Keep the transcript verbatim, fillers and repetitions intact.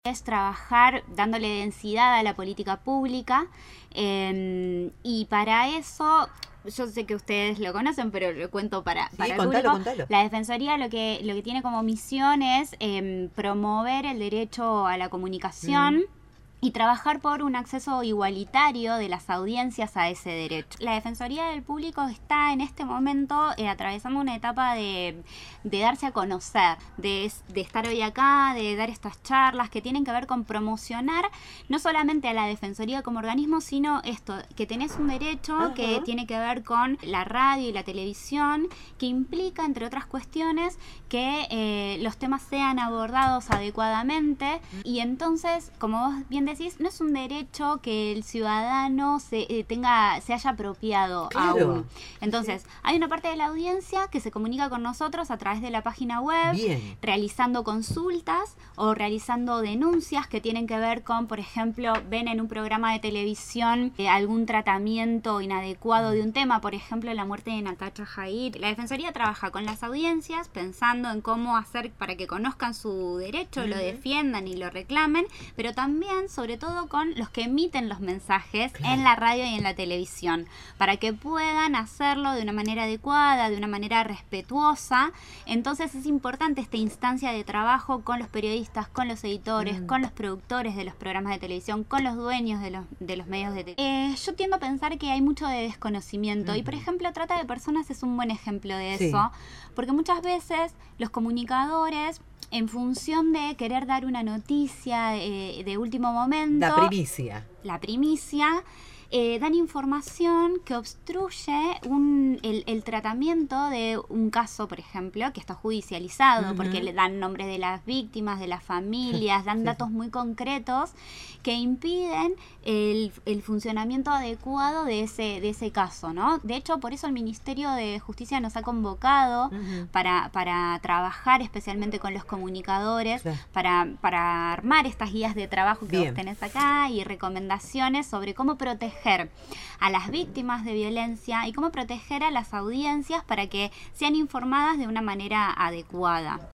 es trabajar dándole densidad a la política pública eh, y para eso, yo sé que ustedes lo conocen, pero lo cuento para, Sí, para el contalo, público. contalo. La Defensoría lo que, lo que tiene como misión es eh, promover el derecho a la comunicación Mm. y trabajar por un acceso igualitario de las audiencias a ese derecho. La Defensoría del Público está en este momento eh, atravesando una etapa de, de darse a conocer, de, de estar hoy acá, de dar estas charlas que tienen que ver con promocionar no solamente a la Defensoría como organismo, sino esto, que tenés un derecho Ajá. que tiene que ver con la radio y la televisión, que implica, entre otras cuestiones, que eh, los temas sean abordados adecuadamente y entonces, como vos bien decís, no es un derecho que el ciudadano se eh, tenga se haya apropiado Claro. aún. Entonces, sí. Hay una parte de la audiencia que se comunica con nosotros a través de la página web, Bien. realizando consultas o realizando denuncias que tienen que ver con, por ejemplo, ven en un programa de televisión eh, algún tratamiento inadecuado de un tema, por ejemplo, la muerte de Natacha Jaid. La Defensoría trabaja con las audiencias pensando en cómo hacer para que conozcan su derecho, uh-huh. lo defiendan y lo reclamen, pero también, sobre todo, con los que emiten los mensajes claro. en la radio y en la televisión, para que puedan hacerlo de una manera adecuada, de una manera respetuosa. Entonces es importante esta instancia de trabajo con los periodistas, con los editores, mm. con los productores de los programas de televisión, con los dueños de los, de los medios de televisión. Eh, yo tiendo a pensar que hay mucho de desconocimiento mm. y, por ejemplo, Trata de Personas es un buen ejemplo de sí. eso, porque muchas veces los comunicadores, en función de querer dar una noticia eh, de último momento, la primicia, la primicia, eh, dan información que obstruye un, el, el tratamiento de un caso, por ejemplo, que está judicializado, uh-huh. porque le dan nombres de las víctimas, de las familias, dan sí, datos sí. muy concretos que impiden el, el funcionamiento adecuado de ese, de ese caso, ¿no? De hecho, por eso el Ministerio de Justicia nos ha convocado uh-huh. para, para trabajar especialmente con los comunicadores, claro. para, para armar estas guías de trabajo que Bien. vos tenés acá y recomendaciones sobre cómo proteger a las víctimas de violencia y cómo proteger a las audiencias para que sean informadas de una manera adecuada.